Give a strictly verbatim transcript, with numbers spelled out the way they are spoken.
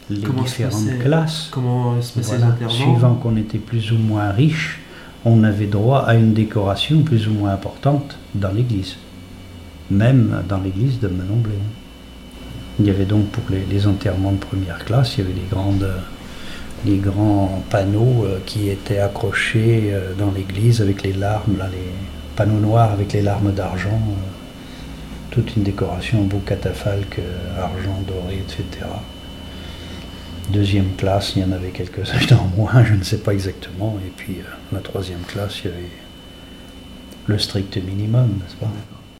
les comment différentes se passait, classes. Comment se passaient Voilà. les enterrements? Suivant qu'on était plus ou moins riche, on avait droit à une décoration plus ou moins importante dans l'église, même dans l'église de Menon-Blé. Il y avait donc pour les, les enterrements de première classe, il y avait les, grandes, les grands panneaux euh, qui étaient accrochés euh, dans l'église avec les larmes, là, les panneaux noirs avec les larmes d'argent, euh, toute une décoration, un beau catafalque, euh, argent, doré, et cetera. Deuxième classe, il y en avait quelques-uns en moins, je ne sais pas exactement. Et puis, euh, la troisième classe, il y avait le strict minimum, n'est-ce pas ?